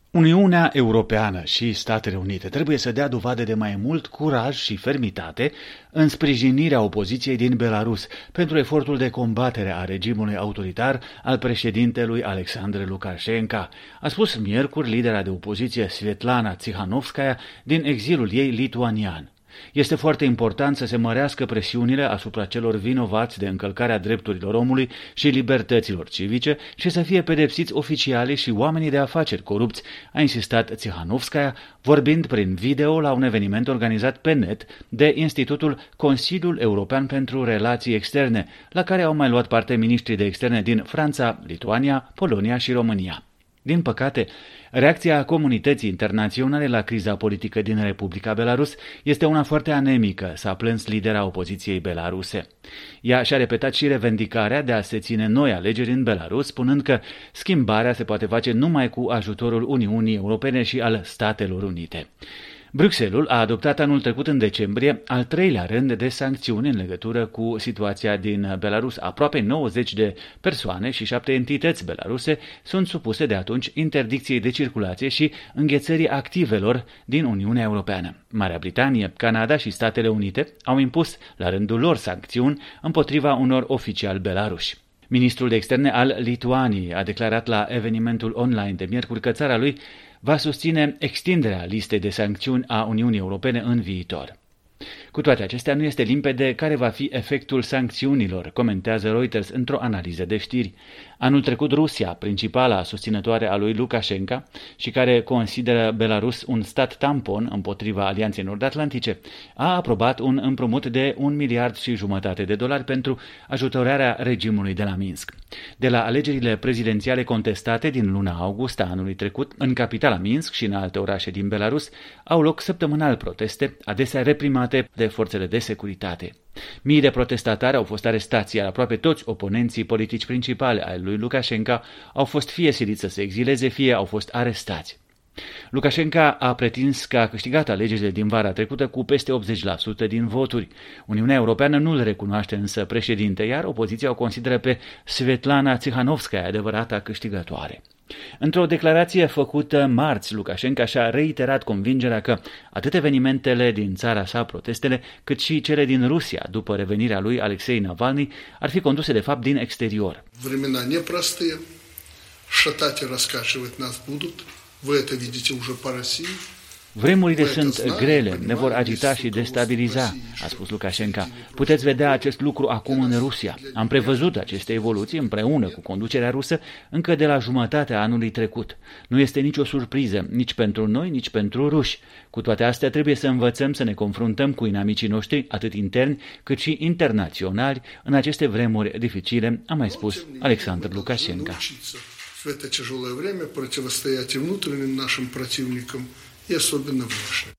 Uniunea Europeană și Statele Unite trebuie să dea dovadă de mai mult curaj și fermitate în sprijinirea opoziției din Belarus pentru efortul de combatere a regimului autoritar al președintelui Alexandru Lukashenko, a spus miercuri lidera de opoziție Svetlana Tsikhanovskaya din exilul ei lituanian. Este foarte important să se mărească presiunile asupra celor vinovați de încălcarea drepturilor omului și libertăților civice și să fie pedepsiți oficialii și oamenii de afaceri corupți, a insistat Tsikhanovskaya, vorbind prin video la un eveniment organizat pe net de Institutul Consiliul European pentru Relații Externe, la care au mai luat parte miniștrii de externe din Franța, Lituania, Polonia și România. Din păcate, reacția comunității internaționale la criza politică din Republica Belarus este una foarte anemică, s-a plâns lidera opoziției belaruse. Ea și-a repetat și revendicarea de a se ține noi alegeri în Belarus, spunând că schimbarea se poate face numai cu ajutorul Uniunii Europene și al Statelor Unite. Bruxelles a adoptat anul trecut în decembrie al treilea rând de sancțiuni în legătură cu situația din Belarus. Aproape 90 de persoane și 7 entități belaruse sunt supuse de atunci interdicției de circulație și înghețării activelor din Uniunea Europeană. Marea Britanie, Canada și Statele Unite au impus la rândul lor sancțiuni împotriva unor oficiali belaruși. Ministrul de externe al Lituaniei a declarat la evenimentul online de miercuri că țara lui va susține extinderea listei de sancțiuni a Uniunii Europene în viitor. Cu toate acestea, nu este limpede care va fi efectul sancțiunilor, comentează Reuters într-o analiză de știri. Anul trecut, Rusia, principala susținătoare a lui Lukashenko și care consideră Belarus un stat tampon împotriva Alianței Nord-Atlantice, a aprobat un împrumut de $1,5 miliarde pentru ajutorarea regimului de la Minsk. De la alegerile prezidențiale contestate din luna august a anului trecut, în capitala Minsk și în alte orașe din Belarus, au loc săptămânal proteste, adesea reprimate de forțele de securitate. Mii de protestatari au fost arestați, iar aproape toți oponenții politici principali ai lui Lukashenko au fost fie siliți să se exileze, fie au fost arestați. Lukashenko a pretins că a câștigat alegerile din vara trecută cu peste 80% din voturi. Uniunea Europeană nu îl recunoaște însă președinte, iar opoziția o consideră pe Svetlana Tsikhanovskaya adevărata câștigătoare. Într-o declarație făcută marți, Lukashenko și-a reiterat convingerea că atât evenimentele din țara sa, protestele, cât și cele din Rusia, după revenirea lui Alexei Navalny, ar fi conduse de fapt din exterior. Времена непростые, шатать и раскачивать нас будут. Вы это видите уже по России. Vremurile sunt grele, ne vor agita și destabiliza, a spus Lukashenko. Puteți vedea acest lucru acum în Rusia. Am prevăzut aceste evoluții împreună cu conducerea rusă încă de la jumătatea anului trecut. Nu este nicio surpriză, nici pentru noi, nici pentru ruși. Cu toate astea trebuie să învățăm să ne confruntăm cu inamicii noștri, atât interni cât și internaționali, în aceste vremuri dificile, a mai spus Alexandru Lukashenko. В это тяжелое время противостоять и внутренним нашим противникам, и особенно внешним.